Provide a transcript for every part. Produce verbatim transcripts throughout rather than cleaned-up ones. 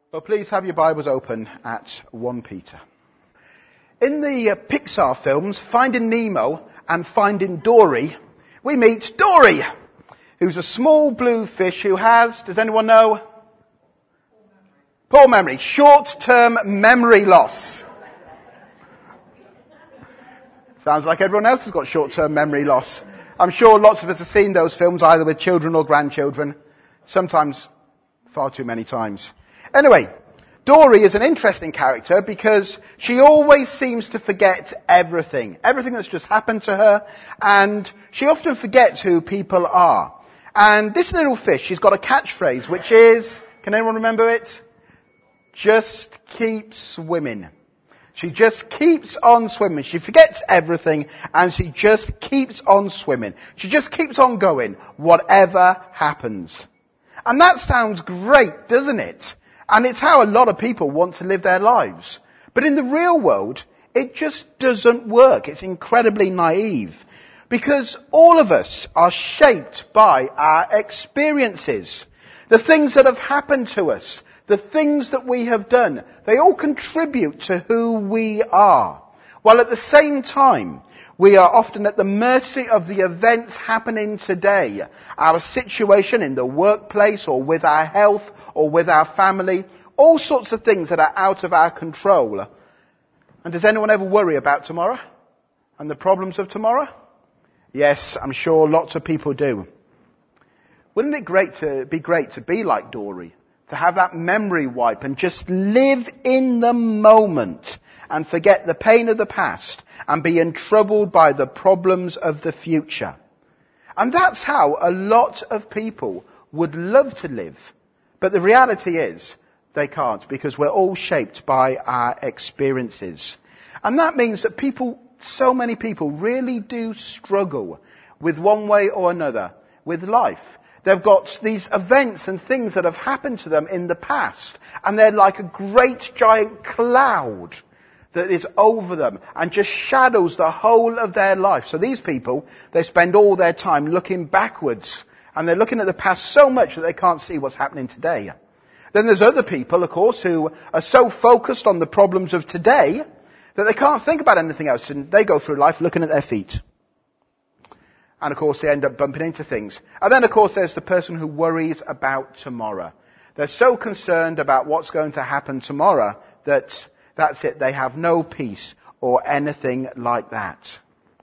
Well, please have your Bibles open at First Peter. In the uh, Pixar films, Finding Nemo and Finding Dory, we meet Dory, who's a small blue fish who has, does anyone know? Poor memory. Short-term memory loss. Sounds like everyone else has got short-term memory loss. I'm sure lots of us have seen those films either with children or grandchildren. Sometimes far too many times. Anyway, Dory is an interesting character because she always seems to forget everything. Everything that's just happened to her. And she often forgets who people are. And this little fish, she's got a catchphrase which is, can anyone remember it? Just keep swimming. She just keeps on swimming. She forgets everything and she just keeps on swimming. She just keeps on going, whatever happens. And that sounds great, doesn't it? And it's how a lot of people want to live their lives. But in the real world, it just doesn't work. It's incredibly naive. Because all of us are shaped by our experiences. The things that have happened to us. The things that we have done, they all contribute to who we are. While at the same time, we are often at the mercy of the events happening today. Our situation in the workplace or with our health or with our family. All sorts of things that are out of our control. And does anyone ever worry about tomorrow? And the problems of tomorrow? Yes, I'm sure lots of people do. Wouldn't it great to be great to be like Dory? To have that memory wipe and just live in the moment and forget the pain of the past and be untroubled by the problems of the future. And that's how a lot of people would love to live. But the reality is they can't because we're all shaped by our experiences. And that means that people, so many people really do struggle with one way or another with life. They've got these events and things that have happened to them in the past. And they're like a great giant cloud that is over them and just shadows the whole of their life. So these people, they spend all their time looking backwards. And they're looking at the past so much that they can't see what's happening today. Then there's other people, of course, who are so focused on the problems of today that they can't think about anything else. And they go through life looking at their feet. And of course they end up bumping into things. And then of course there's the person who worries about tomorrow. They're so concerned about what's going to happen tomorrow that that's it. They have no peace or anything like that.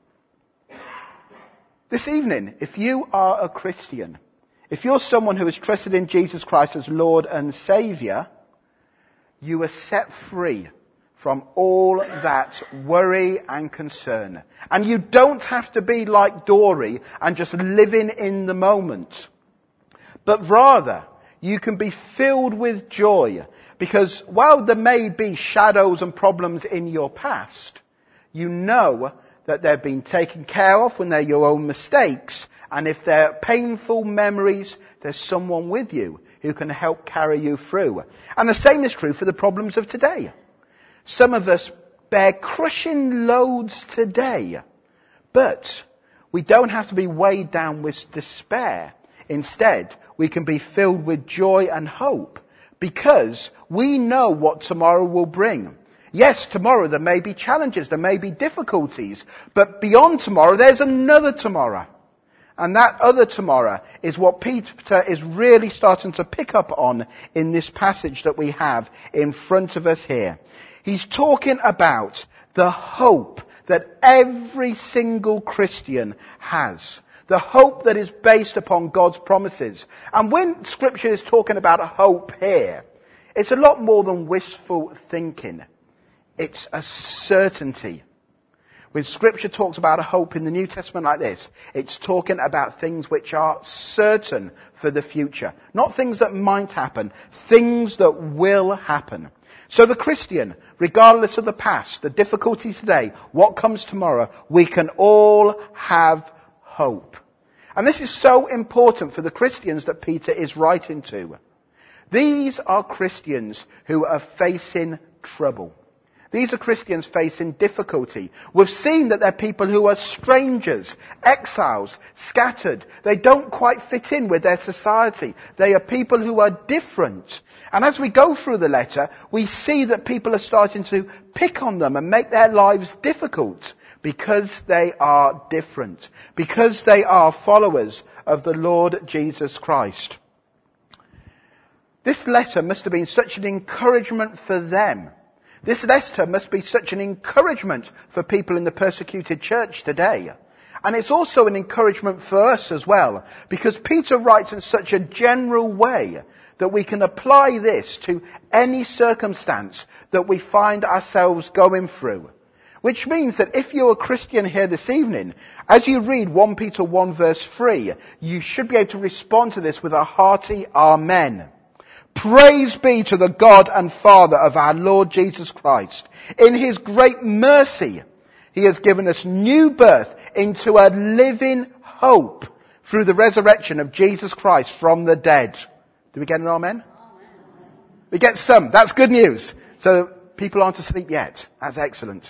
This evening, if you are a Christian, if you're someone who has trusted in Jesus Christ as Lord and Saviour, you are set free from all that worry and concern. And you don't have to be like Dory and just living in the moment. But rather, you can be filled with joy. Because while there may be shadows and problems in your past, you know that they've been taken care of when they're your own mistakes. And if they're painful memories, there's someone with you who can help carry you through. And the same is true for the problems of today. Some of us bear crushing loads today, but we don't have to be weighed down with despair. Instead, we can be filled with joy and hope because we know what tomorrow will bring. Yes, tomorrow there may be challenges, there may be difficulties, but beyond tomorrow there's another tomorrow. And that other tomorrow is what Peter is really starting to pick up on in this passage that we have in front of us here. He's talking about the hope that every single Christian has. The hope that is based upon God's promises. And when Scripture is talking about a hope here, it's a lot more than wishful thinking. It's a certainty. When Scripture talks about a hope in the New Testament like this, it's talking about things which are certain for the future. Not things that might happen, things that will happen. So the Christian, regardless of the past, the difficulties today, what comes tomorrow, we can all have hope. And this is so important for the Christians that Peter is writing to. These are Christians who are facing trouble. These are Christians facing difficulty. We've seen that they're people who are strangers, exiles, scattered. They don't quite fit in with their society. They are people who are different. And as we go through the letter, we see that people are starting to pick on them and make their lives difficult because they are different, because they are followers of the Lord Jesus Christ. This letter must have been such an encouragement for them. This letter must be such an encouragement for people in the persecuted church today. And it's also an encouragement for us as well, because Peter writes in such a general way that we can apply this to any circumstance that we find ourselves going through. Which means that if you're a Christian here this evening, as you read First Peter one verse three, you should be able to respond to this with a hearty Amen. Praise be to the God and Father of our Lord Jesus Christ. In his great mercy, he has given us new birth into a living hope through the resurrection of Jesus Christ from the dead. Do we get an amen? Amen. We get some. That's good news. So people aren't asleep yet. That's excellent.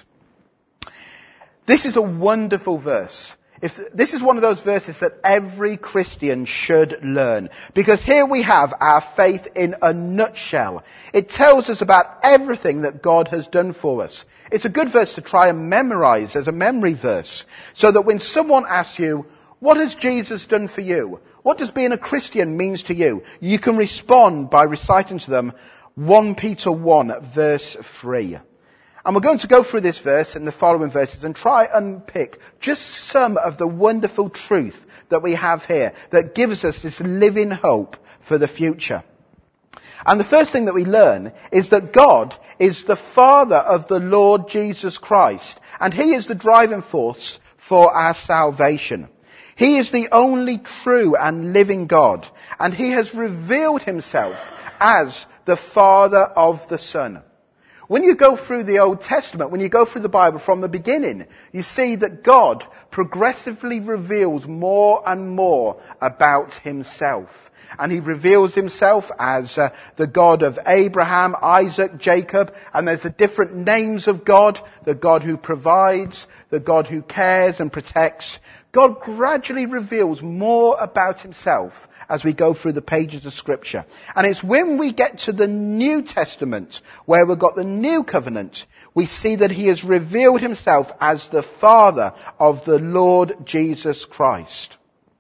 This is a wonderful verse. If this is one of those verses that every Christian should learn. Because here we have our faith in a nutshell. It tells us about everything that God has done for us. It's a good verse to try and memorize as a memory verse. So that when someone asks you, what has Jesus done for you? What does being a Christian means to you? You can respond by reciting to them First Peter one verse three. And we're going to go through this verse and the following verses and try and pick just some of the wonderful truth that we have here that gives us this living hope for the future. And the first thing that we learn is that God is the Father of the Lord Jesus Christ, and he is the driving force for our salvation. He is the only true and living God, and he has revealed himself as the Father of the Son. When you go through the Old Testament, when you go through the Bible from the beginning, you see that God progressively reveals more and more about himself. And he reveals himself as uh, the God of Abraham, Isaac, Jacob, and there's the different names of God, the God who provides, the God who cares and protects. God gradually reveals more about himself as we go through the pages of Scripture. And it's when we get to the New Testament, where we've got the New Covenant, we see that he has revealed himself as the Father of the Lord Jesus Christ.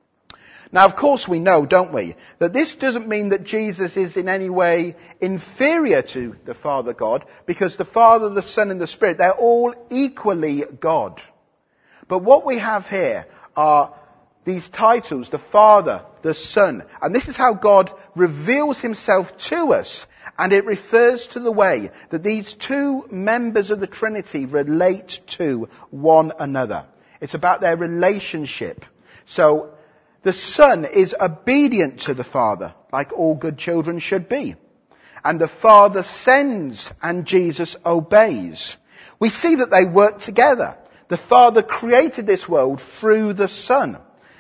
Now, of course, we know, don't we, that this doesn't mean that Jesus is in any way inferior to the Father God, because the Father, the Son, and the Spirit, they're all equally God. But what we have here are these titles, the Father, the Son. And this is how God reveals himself to us. And it refers to the way that these two members of the Trinity relate to one another. It's about their relationship. So the Son is obedient to the Father, like all good children should be. And the Father sends and Jesus obeys. We see that they work together. The Father created this world through the Son.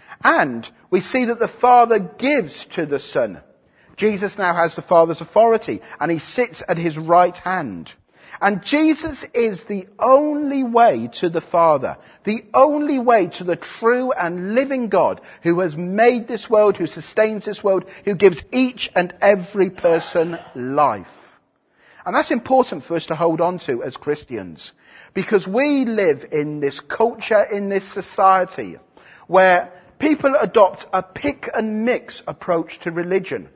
And we see that the Father gives to the Son. Jesus now has the Father's authority, and he sits at his right hand. And Jesus is the only way to the Father, the only way to the true and living God who has made this world, who sustains this world, who gives each and every person life. And that's important for us to hold on to as Christians, because we live in this culture, in this society, where people adopt a pick and mix approach to religion.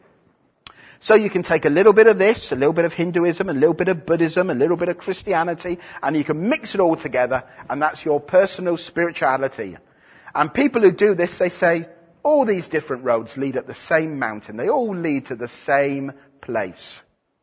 So you can take a little bit of this, a little bit of Hinduism, a little bit of Buddhism, a little bit of Christianity, and you can mix it all together, and that's your personal spirituality. And people who do this, they say, all these different roads lead up the same mountain. They all lead to the same place.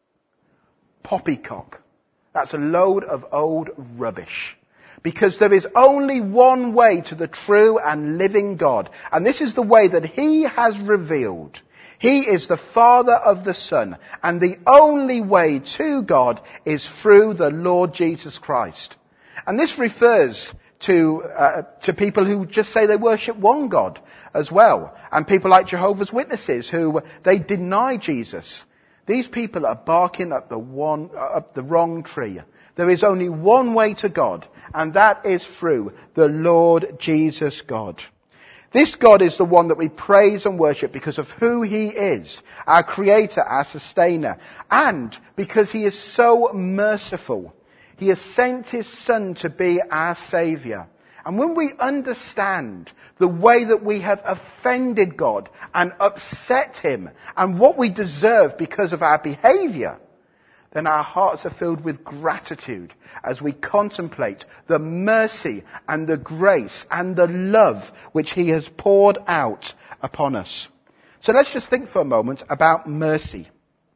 Poppycock. That's a load of old rubbish. Because there is only one way to the true and living God. And this is the way that he has revealed. He is the Father of the Son. And the only way to God is through the Lord Jesus Christ. And this refers to, uh, to people who just say they worship one God as well. And people like Jehovah's Witnesses who, they deny Jesus. These people are barking up the one, up the wrong tree. There is only one way to God, and that is through the Lord Jesus God. This God is the one that we praise and worship because of who he is, our creator, our sustainer, and because he is so merciful. He has sent his son to be our saviour. And when we understand the way that we have offended God and upset him and what we deserve because of our behaviour, then our hearts are filled with gratitude as we contemplate the mercy and the grace and the love which he has poured out upon us. So let's just think for a moment about mercy.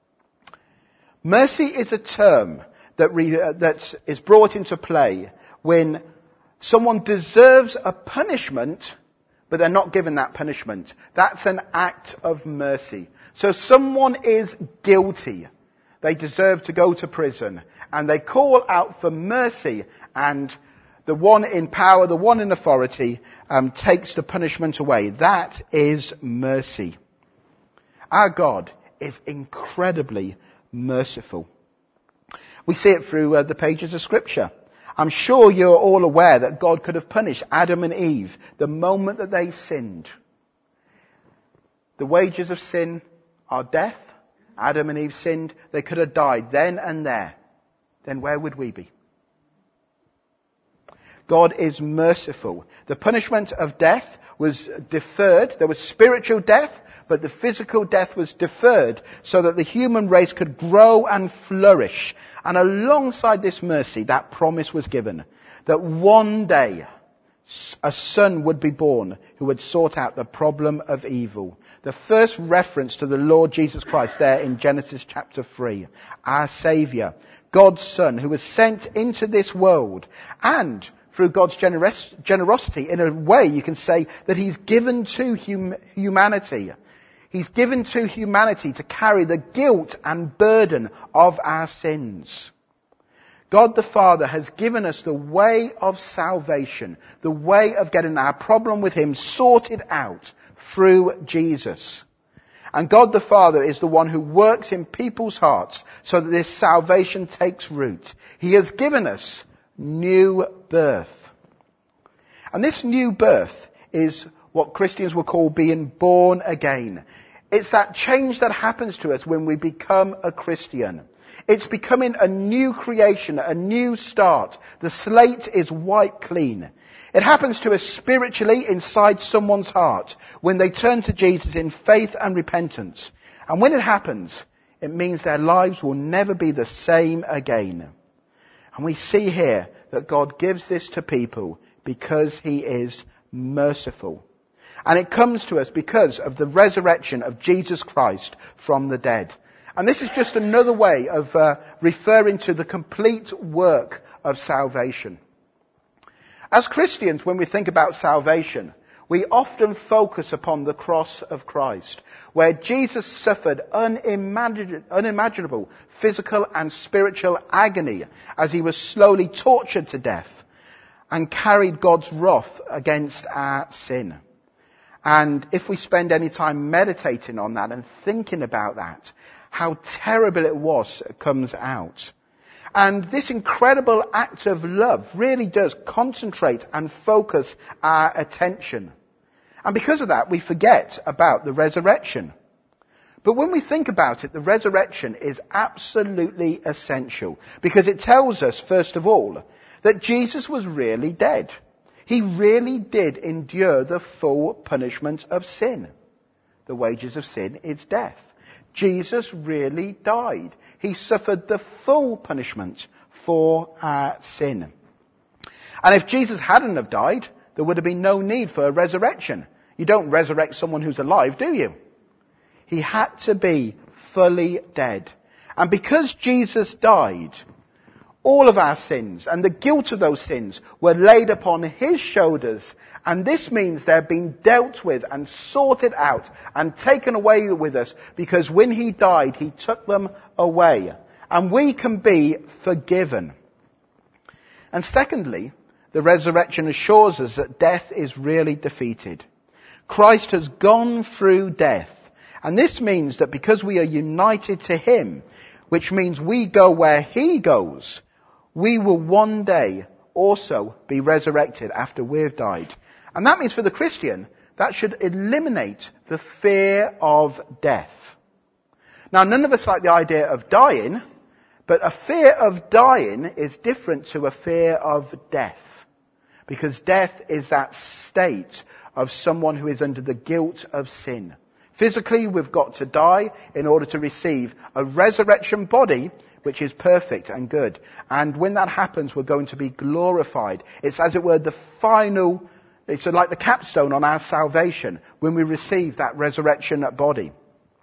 Mercy is a term that, re, uh, that is brought into play when someone deserves a punishment, but they're not given that punishment. That's an act of mercy. So someone is guilty. They deserve to go to prison. And they call out for mercy, and the one in power, the one in authority, um, takes the punishment away. That is mercy. Our God is incredibly merciful. We see it through uh, the pages of Scripture. I'm sure you're all aware that God could have punished Adam and Eve the moment that they sinned. The wages of sin are death. Adam and Eve sinned. They could have died then and there. Then where would we be? God is merciful. The punishment of death was deferred. There was spiritual death, but the physical death was deferred so that the human race could grow and flourish. And alongside this mercy, that promise was given that one day a son would be born who would sort out the problem of evil. The first reference to the Lord Jesus Christ there in Genesis chapter three. Our Saviour, God's Son, who was sent into this world. And through God's generos- generosity, in a way you can say that he's given to hum- humanity. He's given to humanity to carry the guilt and burden of our sins. God the Father has given us the way of salvation, the way of getting our problem with him sorted out through Jesus. And God the Father is the one who works in people's hearts so that this salvation takes root. He has given us new birth. And this new birth is what Christians will call being born again. It's that change that happens to us when we become a Christian. It's becoming a new creation, a new start. The slate is wiped clean. It happens to us spiritually inside someone's heart when they turn to Jesus in faith and repentance. And when it happens, it means their lives will never be the same again. And we see here that God gives this to people because he is merciful. And it comes to us because of the resurrection of Jesus Christ from the dead. And this is just another way of uh, referring to the complete work of salvation. As Christians, when we think about salvation, we often focus upon the cross of Christ, where Jesus suffered unimagin- unimaginable physical and spiritual agony as he was slowly tortured to death and carried God's wrath against our sin. And if we spend any time meditating on that and thinking about that, how terrible it was comes out. And this incredible act of love really does concentrate and focus our attention. And because of that, we forget about the resurrection. But when we think about it, the resurrection is absolutely essential because it tells us, first of all, that Jesus was really dead. He really did endure the full punishment of sin. The wages of sin is death. Jesus really died. He suffered the full punishment for our sin. And if Jesus hadn't have died, there would have been no need for a resurrection. You don't resurrect someone who's alive, do you? He had to be fully dead. And because Jesus died, all of our sins and the guilt of those sins were laid upon his shoulders. And this means they're being dealt with and sorted out and taken away with us because when he died, he took them away. And we can be forgiven. And secondly, the resurrection assures us that death is really defeated. Christ has gone through death And this means that because we are united to him, which means we go where he goes, we will one day also be resurrected after we've died. And that means for the Christian, that should eliminate the fear of death. Now, none of us like the idea of dying, but a fear of dying is different to a fear of death. Because death is that state of someone who is under the guilt of sin. Physically, we've got to die in order to receive a resurrection body which is perfect and good. And when that happens, we're going to be glorified. It's, as it were, the final, it's like the capstone on our salvation when we receive that resurrection body.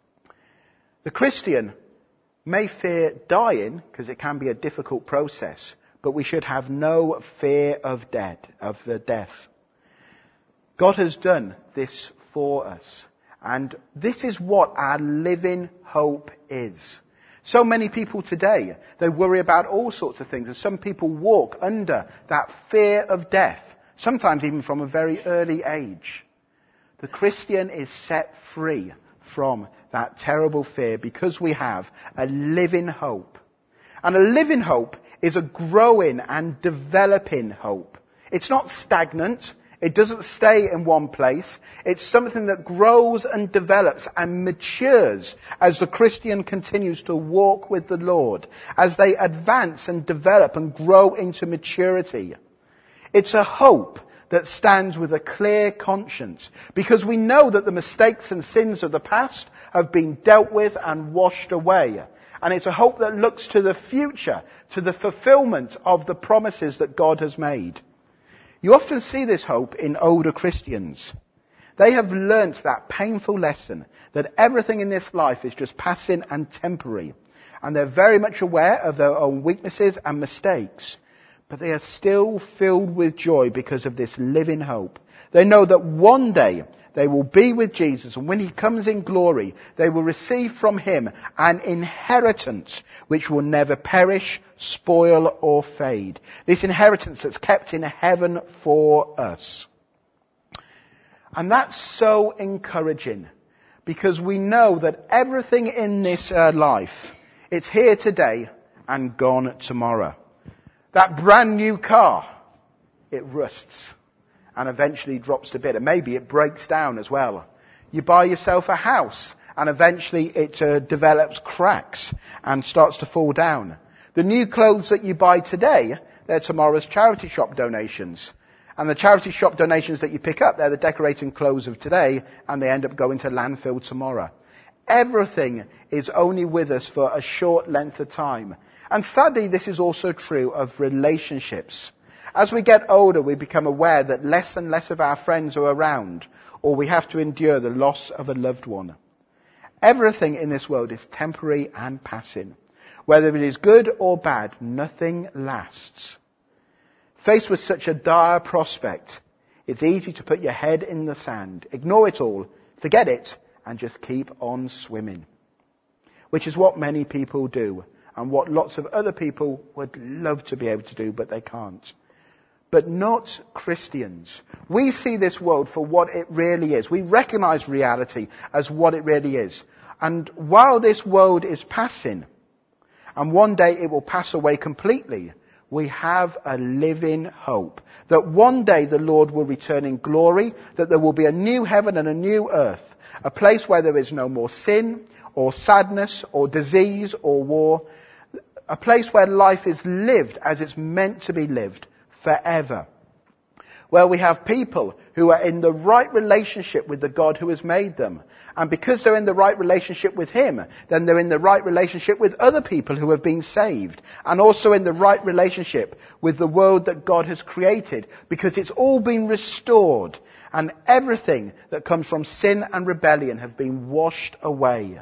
The Christian may fear dying, because it can be a difficult process, but we should have no fear of death, of the death. God has done this for us. And this is what our living hope is. So many people today, they worry about all sorts of things. And some people walk under that fear of death, sometimes even from a very early age. The Christian is set free from that terrible fear because we have a living hope. And a living hope is a growing and developing hope. It's not stagnant. It doesn't stay in one place. It's something that grows and develops and matures as the Christian continues to walk with the Lord, as they advance and develop and grow into maturity. It's a hope that stands with a clear conscience, because we know that the mistakes and sins of the past have been dealt with and washed away. And it's a hope that looks to the future, to the fulfillment of the promises that God has made. You often see this hope in older Christians. They have learnt that painful lesson that everything in this life is just passing and temporary. And they're very much aware of their own weaknesses and mistakes. But they are still filled with joy because of this living hope. They know that one day they will be with Jesus, and when he comes in glory, they will receive from him an inheritance which will never perish, spoil, or fade. This inheritance that's kept in heaven for us. And that's so encouraging, because we know that everything in this uh, life, it's here today and gone tomorrow. That brand new car, it rusts and eventually drops to bit, and maybe it breaks down as well. You buy yourself a house and eventually it uh, develops cracks and starts to fall down. The new clothes that you buy today, they're tomorrow's charity shop donations. And the charity shop donations that you pick up, they're the decorating clothes of today, and they end up going to landfill tomorrow. Everything is only with us for a short length of time. And sadly, this is also true of relationships. As we get older, we become aware that less and less of our friends are around, or we have to endure the loss of a loved one. Everything in this world is temporary and passing. Whether it is good or bad, nothing lasts. Faced with such a dire prospect, it's easy to put your head in the sand, ignore it all, forget it, and just keep on swimming. Which is what many people do, and what lots of other people would love to be able to do, but they can't. But not Christians. We see this world for what it really is. We recognize reality as what it really is. And while this world is passing, and one day it will pass away completely, we have a living hope that one day the Lord will return in glory, that there will be a new heaven and a new earth, a place where there is no more sin or sadness or disease or war, a place where life is lived as it's meant to be lived forever, where we have people who are in the right relationship with the God who has made them. And because they're in the right relationship with him, then they're in the right relationship with other people who have been saved, and also in the right relationship with the world that God has created, because it's all been restored, and everything that comes from sin and rebellion have been washed away.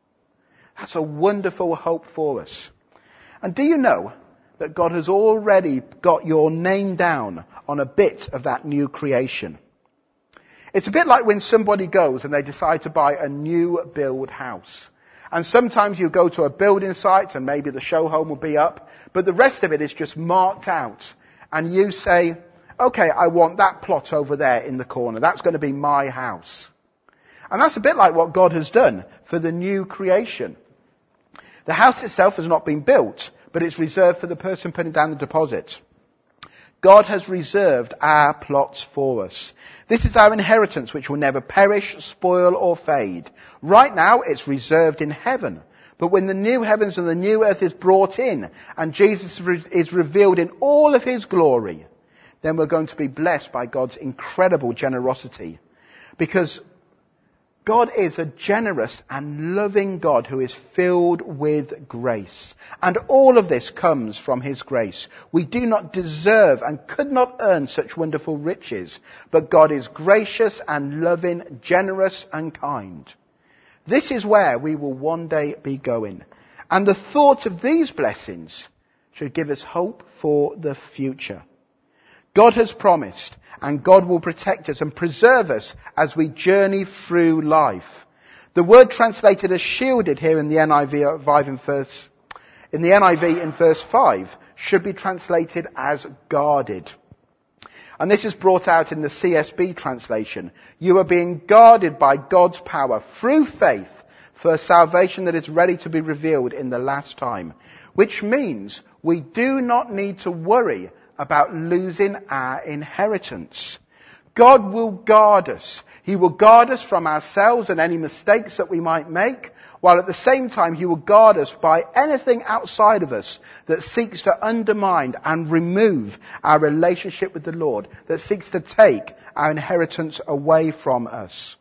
That's a wonderful hope for us. And do you know that God has already got your name down on a bit of that new creation? It's a bit like when somebody goes and they decide to buy a new build house. And sometimes you go to a building site and maybe the show home will be up, but the rest of it is just marked out. And you say, okay, I want that plot over there in the corner. That's going to be my house. And that's a bit like what God has done for the new creation. The house itself has not been built, but it's reserved for the person putting down the deposit. God has reserved our plots for us. This is our inheritance, which will never perish, spoil, or fade. Right now, it's reserved in heaven. But when the new heavens and the new earth is brought in, and Jesus is revealed in all of his glory, then we're going to be blessed by God's incredible generosity. Because God is a generous and loving God who is filled with grace. And all of this comes from his grace. We do not deserve and could not earn such wonderful riches, but God is gracious and loving, generous and kind. This is where we will one day be going. And the thought of these blessings should give us hope for the future. God has promised, and God will protect us and preserve us as we journey through life. The word translated as shielded here in the N I V in verse, in the N I V in verse five should be translated as guarded. And this is brought out in the C S B translation. You are being guarded by God's power through faith for a salvation that is ready to be revealed in the last time. Which means we do not need to worry about losing our inheritance. God will guard us. He will guard us from ourselves and any mistakes that we might make, while at the same time he will guard us by anything outside of us that seeks to undermine and remove our relationship with the Lord, that seeks to take our inheritance away from us.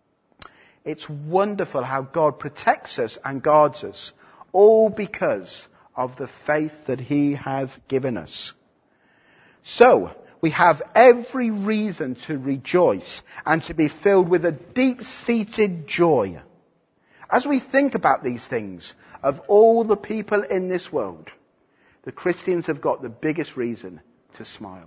It's wonderful how God protects us and guards us, all because of the faith that he has given us. So, we have every reason to rejoice and to be filled with a deep-seated joy. As we think about these things, of all the people in this world, the Christians have got the biggest reason to smile.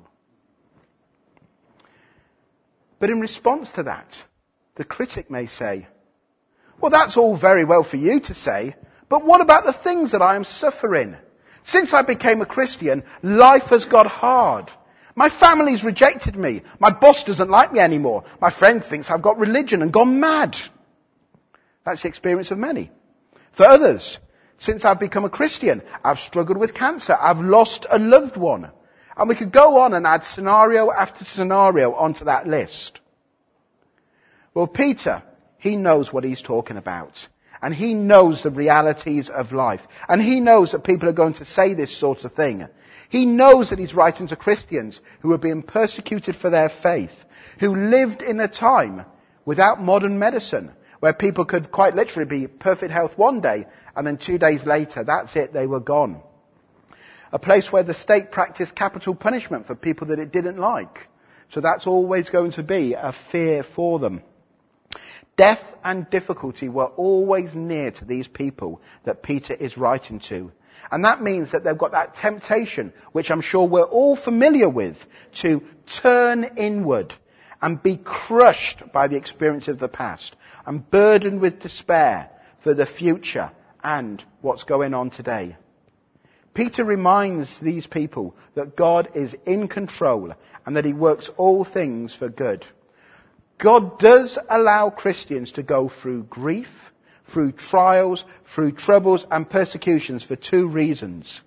But in response to that, the critic may say, well, that's all very well for you to say, but what about the things that I am suffering? Since I became a Christian, life has got hard. My family's rejected me. My boss doesn't like me anymore. My friend thinks I've got religion and gone mad. That's the experience of many. For others, since I've become a Christian, I've struggled with cancer. I've lost a loved one. And we could go on and add scenario after scenario onto that list. Well, Peter, he knows what he's talking about. And he knows the realities of life. And he knows that people are going to say this sort of thing. He knows that he's writing to Christians who are being persecuted for their faith, who lived in a time without modern medicine, where people could quite literally be perfect health one day, and then two days later, that's it, they were gone. A place where the state practiced capital punishment for people that it didn't like. So that's always going to be a fear for them. Death and difficulty were always near to these people that Peter is writing to. And that means that they've got that temptation, which I'm sure we're all familiar with, to turn inward and be crushed by the experience of the past and burdened with despair for the future and what's going on today. Peter reminds these people that God is in control and that he works all things for good. God does allow Christians to go through grief, through trials, through troubles and persecutions for two reasons.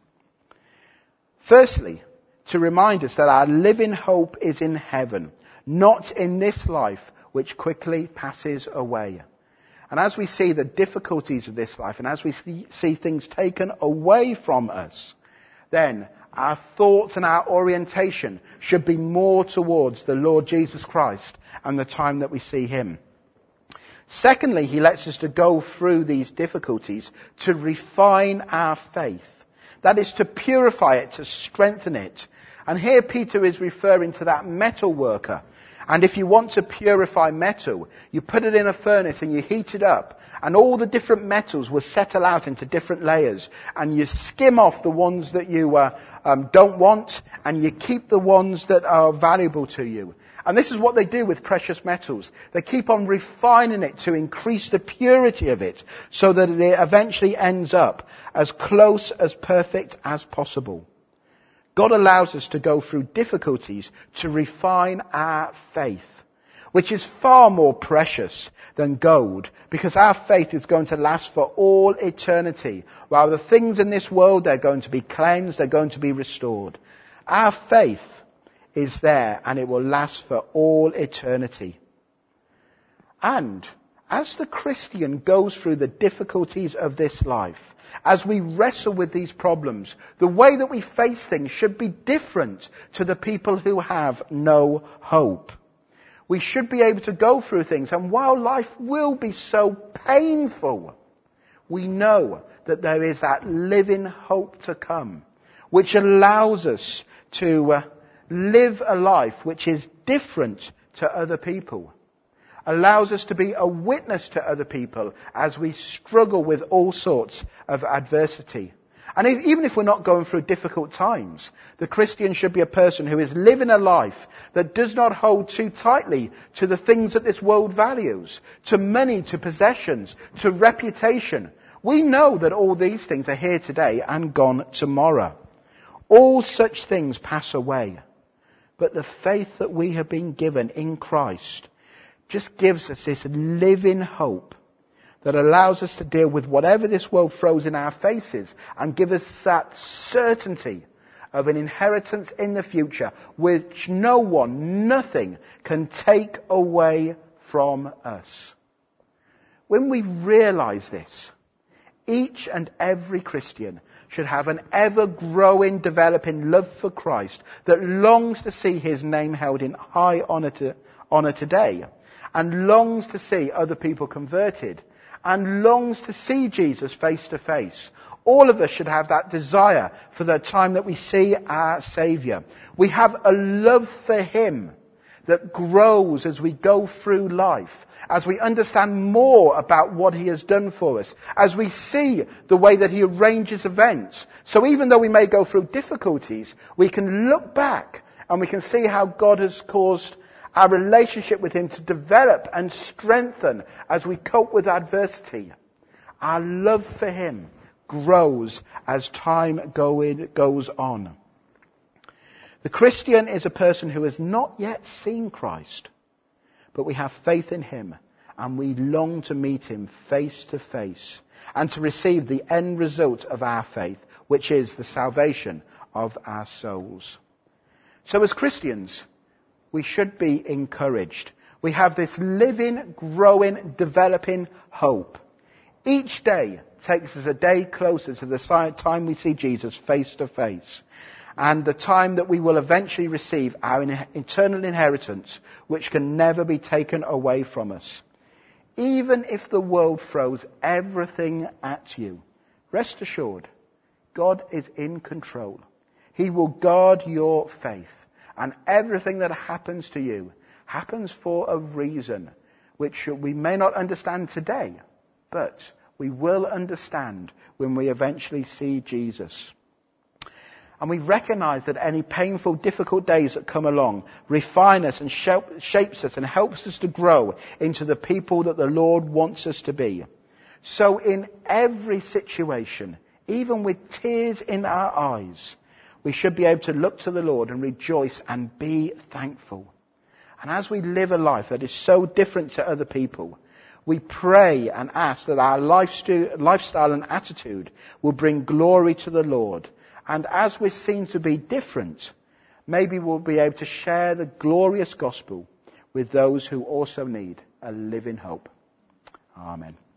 Firstly, to remind us that our living hope is in heaven, not in this life which quickly passes away. And as we see the difficulties of this life and as we see, see things taken away from us, then our thoughts and our orientation should be more towards the Lord Jesus Christ and the time that we see him. Secondly, he lets us to go through these difficulties to refine our faith. That is to purify it, to strengthen it. And here Peter is referring to that metal worker. And if you want to purify metal, you put it in a furnace and you heat it up. And all the different metals will settle out into different layers. And you skim off the ones that you uh, um, don't want. And you keep the ones that are valuable to you. And this is what they do with precious metals. They keep on refining it to increase the purity of it so that it eventually ends up as close as perfect as possible. God allows us to go through difficulties to refine our faith. which is far more precious than gold, because our faith is going to last for all eternity. While the things in this world, they're going to be cleansed, they're going to be restored. Our faith is there, and it will last for all eternity. And as the Christian goes through the difficulties of this life, as we wrestle with these problems, the way that we face things should be different to the people who have no hope. We should be able to go through things, and while life will be so painful, we know that there is that living hope to come, which allows us to uh, live a life which is different to other people, allows us to be a witness to other people as we struggle with all sorts of adversity. And if, even if we're not going through difficult times, the Christian should be a person who is living a life that does not hold too tightly to the things that this world values, to money, to possessions, to reputation. We know that all these things are here today and gone tomorrow. All such things pass away. But the faith that we have been given in Christ just gives us this living hope that allows us to deal with whatever this world throws in our faces and give us that certainty of an inheritance in the future which no one, nothing can take away from us. When we realize this, each and every Christian should have an ever-growing, developing love for Christ that longs to see his name held in high honor, to, honor today, and longs to see other people converted, and longs to see Jesus face to face. All of us should have that desire for the time that we see our Saviour. We have a love for him that grows as we go through life, as we understand more about what he has done for us, as we see the way that he arranges events. So even though we may go through difficulties, we can look back and we can see how God has caused our relationship with him to develop and strengthen as we cope with adversity. Our love for him grows as time going, goes on. The Christian is a person who has not yet seen Christ, but we have faith in him and we long to meet him face to face and to receive the end result of our faith, which is the salvation of our souls. So as Christians, we should be encouraged. We have this living, growing, developing hope. Each day takes us a day closer to the time we see Jesus face to face, and the time that we will eventually receive our eternal inheritance, which can never be taken away from us. Even if the world throws everything at you, rest assured, God is in control. He will guard your faith. And everything that happens to you happens for a reason, which we may not understand today, but we will understand when we eventually see Jesus. And we recognize that any painful, difficult days that come along refine us and shapes us and helps us to grow into the people that the Lord wants us to be. So in every situation, even with tears in our eyes, we should be able to look to the Lord and rejoice and be thankful. And as we live a life that is so different to other people, we pray and ask that our lifestyle and attitude will bring glory to the Lord. And as we're seen to be different, maybe we'll be able to share the glorious gospel with those who also need a living hope. Amen.